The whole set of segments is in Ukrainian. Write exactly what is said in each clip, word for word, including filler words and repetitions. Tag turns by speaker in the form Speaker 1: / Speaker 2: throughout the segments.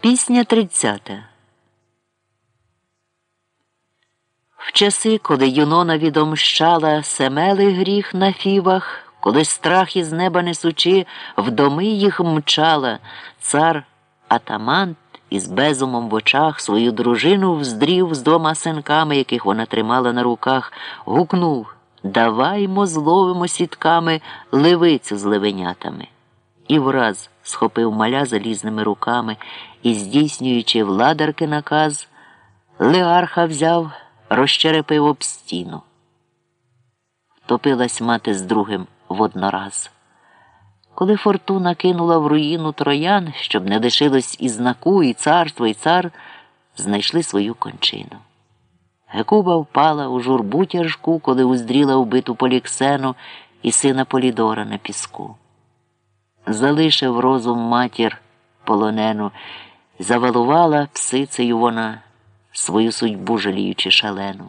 Speaker 1: Пісня тридцята. В часи, коли Юнона відомщала семелий гріх на фівах, коли страх із неба несучи, в доми їх мчала, цар Атамант із безумом в очах свою дружину вздрів з двома синками, яких вона тримала на руках, гукнув: «Даваймо зловимо сітками левицю з левенятами». І враз схопив маля залізними руками і, здійснюючи владарки наказ, Леарха взяв, розчерепив об стіну. Втопилась мати з другим воднораз. Коли фортуна кинула в руїну троян, щоб не лишилось і знаку, і царство, і цар, знайшли свою кончину. Гекуба впала у журбу тяжку, коли уздріла вбиту Поліксену і сина Полідора на піску. Залишив розум матір полонену, завалувала псицею вона, свою судьбу жаліючи шалену.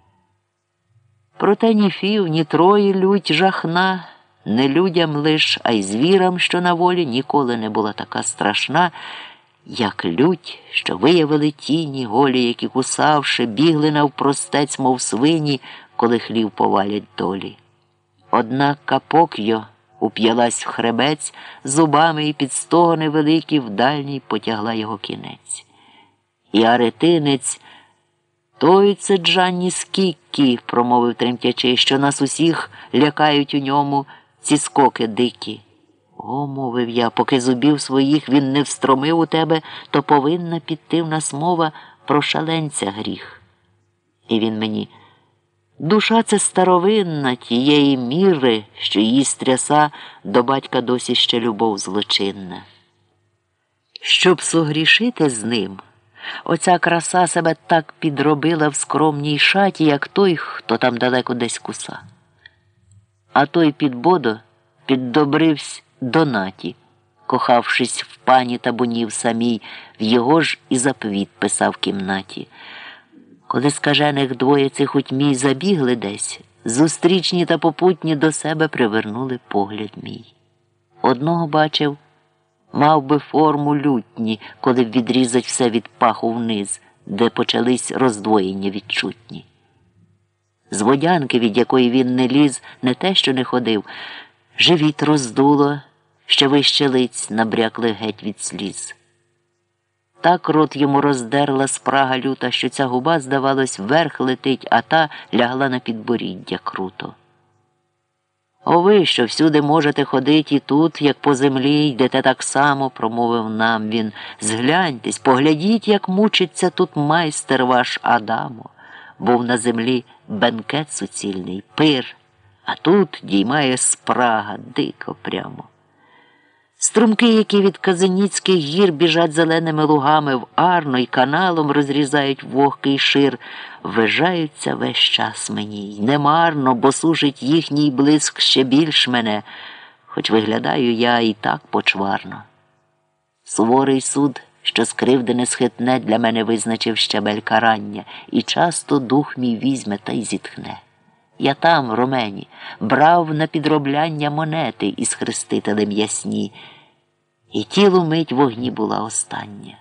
Speaker 1: Проте ні фів, ні Трої лють жахна, не людям лиш, а й звірам, що на волі, ніколи не була така страшна, як лють, що виявили тіні голі, які, кусавши, бігли навпростець, мов свині, коли хлів повалять долі. Однак Капок'йо уп'ялась в хребець, зубами і під стогони великі в дальній потягла його кінець. І аретинець: «Той це Джанні Скіккі», – промовив тремтячи, «що нас усіх лякають у ньому ці скоки дикі». «О, – мовив я, – поки зубів своїх він не встромив у тебе, то повинна піти в нас мова про шаленця гріх». І він мені: «Душа – це старовинна тієї міри, що її стряса, до батька досі ще любов злочинна. Щоб согрішити з ним, оця краса себе так підробила в скромній шаті, як той, хто там далеко десь куса. А той підбодо піддобривсь Донаті, кохавшись в пані табунів самій, в його ж і заповіт писав в кімнаті. Коли скажених двоє цих у тьмі забігли десь, зустрічні та попутні до себе привернули погляд мій. Одного бачив, мав би форму лютні, коли б відрізать все від паху вниз, де почались роздвоєння відчутні. З водянки, від якої він не ліз, не те, що не ходив, живіт роздуло, ще вище лиць набрякли геть від сліз. Так рот йому роздерла спрага люта, що ця губа, здавалось, вверх летить, а та лягла на підборіддя круто. «О ви, що всюди можете ходить і тут, як по землі, йдете так само», – промовив нам він, – «згляньтесь, поглядіть, як мучиться тут майстер ваш Адамо. Був на землі бенкет суцільний, пир, а тут діймає спрага, дико прямо». Струмки, які від Казаніцьких гір біжать зеленими лугами в Арно й каналом розрізають вогкий шир, ввижаються весь час мені. Й немарно, бо сушить їхній блиск ще більш мене, хоч виглядаю я і так почварно. Суворий суд, що скривди не схитне, для мене визначив щабель карання, і часто дух мій візьме та й зітхне. Я там, в Ромені, брав на підробляння монети із хрестителем ясні, і тілу мить вогні була остання.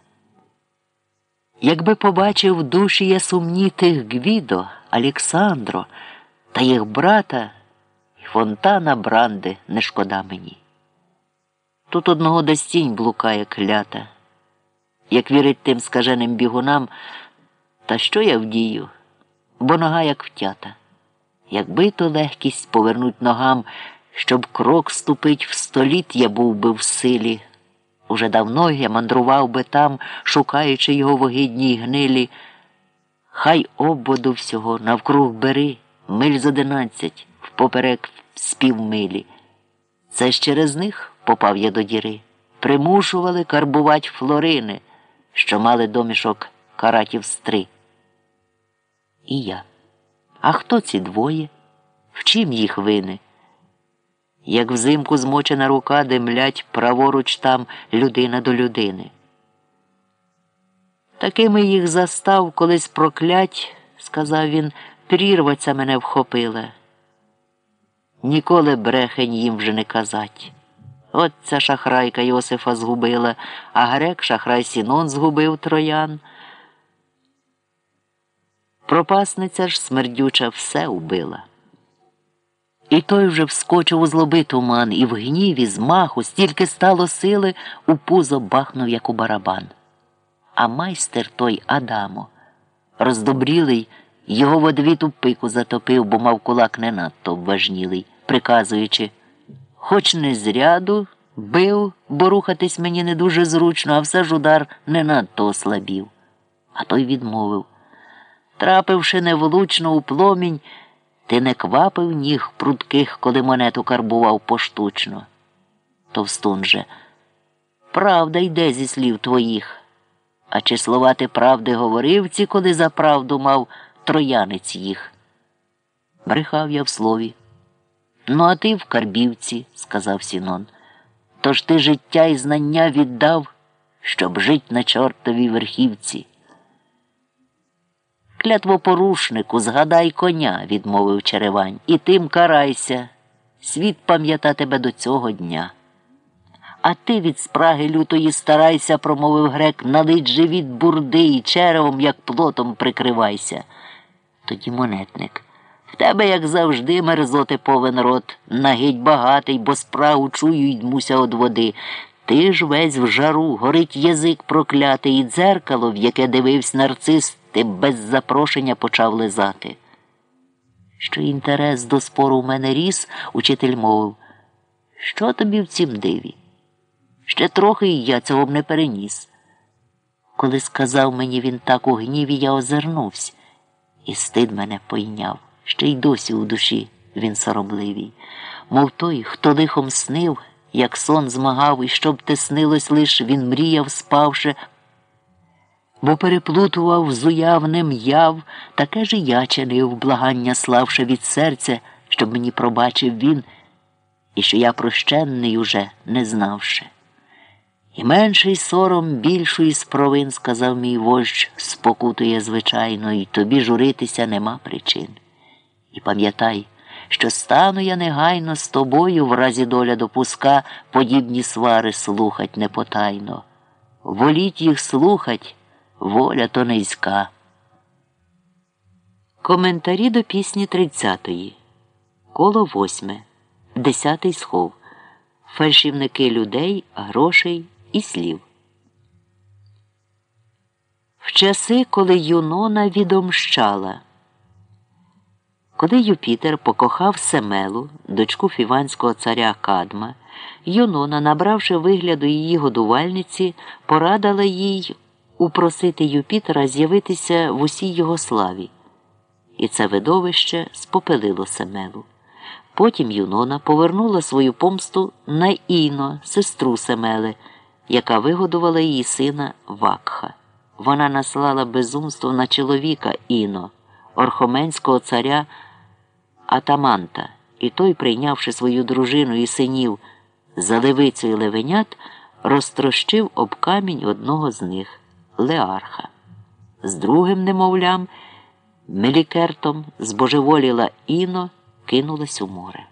Speaker 1: Якби побачив в душі я сумні тих Гвідо, Александро та їх брата, і фонтана Бранди не шкода мені. Тут одного до стінь блукає клята. Як вірить тим скаженим бігунам, та що я вдію, бо нога як втята. Якби то легкість повернуть ногам, щоб крок ступить в століт, я був би в силі. Уже давно я мандрував би там, шукаючи його в огидній гнилі. Хай обводу всього навкруг бери, миль з одинадцять, впоперек співмилі. Це ж через них попав я до діри. Примушували карбувать флорини, що мали домішок каратів стри. І я. А хто ці двоє? В чим їх вини? Як взимку змочена рука, де млять праворуч там людина до людини. Такими їх застав, колись проклять, сказав він, прірваться мене вхопила. Ніколи брехень їм вже не казать. От ця шахрайка Йосифа згубила, а грек шахрай Сінон згубив троян. Пропасниця ж смердюча все убила. І той вже вскочив у злоби туман, і в гніві, з маху, стільки стало сили, у пузо бахнув, як у барабан. А майстер той Адамо, роздобрілий, його в одвіту пику затопив, бо мав кулак не надто обважнілий, приказуючи: хоч не зряду бив, бо рухатись мені не дуже зручно, а все ж удар не надто ослабів. А той відмовив: трапивши невлучно у пломінь, ти не квапив ніг прудких, коли монету карбував поштучно. Товстун же: правда йде зі слів твоїх. А чи слова ти правди говорив ці, коли за правду мав троянець їх? Брехав я в слові. Ну, а ти в карбівці, сказав Сінон. Тож ти життя і знання віддав, щоб жить на чортовій верхівці. Клятвопорушнику, згадай коня, відмовив Черевань, і тим карайся. Світ пам'ята тебе до цього дня. А ти від спраги лютої старайся, промовив грек, налить живіт бурди і черевом, як плотом, прикривайся. Тоді монетник: в тебе, як завжди, мерзоти повен рот, нагидь багатий, бо спрагу чую й дмуся од води. Ти ж весь в жару, горить язик проклятий, і дзеркало, в яке дивився нарцис, ти без запрошення почав лизати. Що інтерес до спору в мене ріс, учитель мовив: що тобі в цім диві? Ще трохи і я цього б не переніс. Коли сказав мені він так у гніві, я озирнувся, і стид мене пойняв. Ще й досі у душі він соромливий. Мов той, хто лихом снив, як сон змагав, і щоб те снилось лиш, він мріяв, спавши, бо переплутував з уявним яв, таке ж і я чинив, благання славши від серця, щоб мені пробачив він, і що я прощенний уже не знавши. І менший сором більшої з провин, сказав мій вождь, спокутує звичайно, і тобі журитися нема причин. І пам'ятай, що стану я негайно з тобою, в разі доля допуска, подібні свари слухать непотайно. Воліть їх слухать, воля то низька. Коментарі до пісні тридцятої. Коло восьме. Десятий схов. Фальшівники людей, грошей і слів. В часи, коли Юнона відомщала. Коли Юпітер покохав Семелу, дочку фіванського царя Кадма, Юнона, набравши вигляду її годувальниці, порадила їй упросити Юпітера з'явитися в усій його славі. І це видовище спопелило Семелу. Потім Юнона повернула свою помсту на Іно, сестру Семели, яка вигодувала її сина Вакха. Вона наслала безумство на чоловіка Іно, орхоменського царя Атаманта, і той, прийнявши свою дружину і синів за левицею левенят, розтрощив об камінь одного з них – Леарха. З другим немовлям, Мелікертом, збожеволіла Іно, кинулась у море.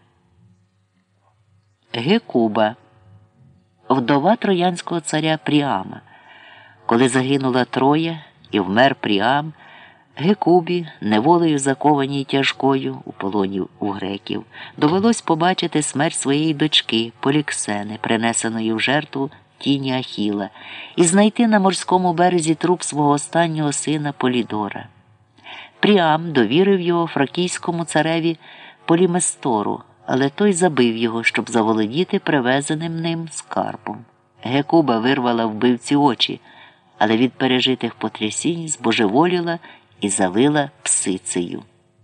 Speaker 1: Гекуба, вдова троянського царя Пріама. Коли загинула Троя і вмер Пріам, Гекубі, неволею закованій тяжкою у полоні у греків, довелось побачити смерть своєї дочки Поліксени, принесеної в жертву тіні Ахіла, і знайти на морському березі труп свого останнього сина Полідора. Пріам довірив його фракійському цареві Поліместору, але той забив його, щоб заволодіти привезеним ним скарбом. Гекуба вирвала вбивці очі, але від пережитих потрясінь збожеволіла і залила псицею.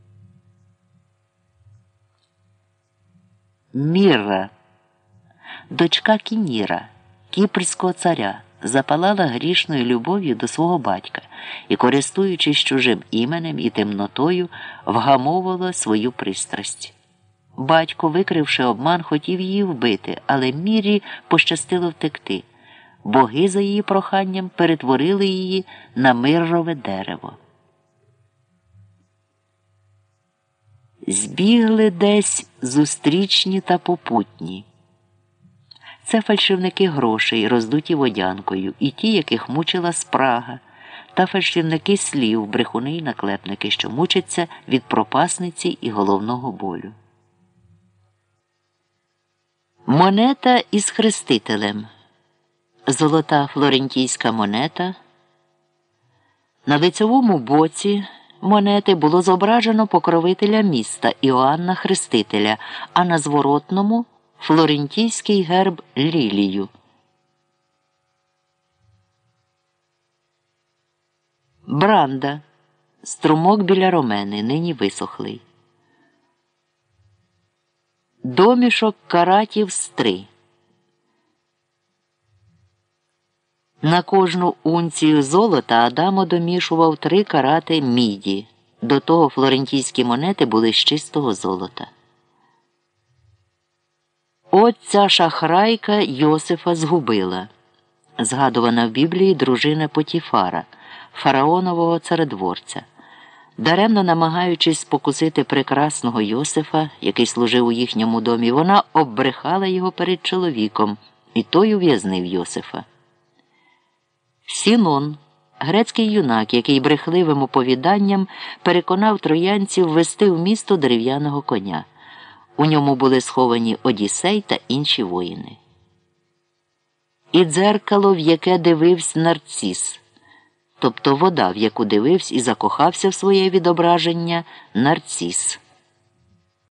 Speaker 1: Мірра, дочка Кініра, кіпрського царя, запалала грішною любов'ю до свого батька і, користуючись чужим іменем і темнотою, вгамовувала свою пристрасть. Батько, викривши обман, хотів її вбити, але Міррі пощастило втекти. Боги за її проханням перетворили її на миррове дерево. Збігли десь зустрічні та попутні. Це фальшивники грошей, роздуті водянкою, і ті, яких мучила спрага, та фальшивники слів, брехуни й наклепники, що мучаться від пропасниці і головного болю. Монета із хрестителем. Золота флорентійська монета. На лицьовому боці монети було зображено покровителя міста Іоанна Хрестителя, а на зворотному – флорентійський герб лілію. Бранда. Струмок біля Ромени, нині висохлий. Домішок каратів з три. На кожну унцію золота Адамо домішував три карати міді. До того флорентійські монети були з чистого золота. От ця шахрайка Йосифа згубила. Згадувана в Біблії дружина Потіфара, фараонового царедворця. Даремно намагаючись спокусити прекрасного Йосифа, який служив у їхньому домі, вона оббрехала його перед чоловіком, і той ув'язнив Йосифа. Сінон, грецький юнак, який брехливим оповіданням переконав троянців ввести в місто дерев'яного коня. У ньому були сховані Одіссей та інші воїни. І дзеркало, в яке дивився Нарцис, тобто вода, в яку дивився і закохався в своє відображення Нарцис.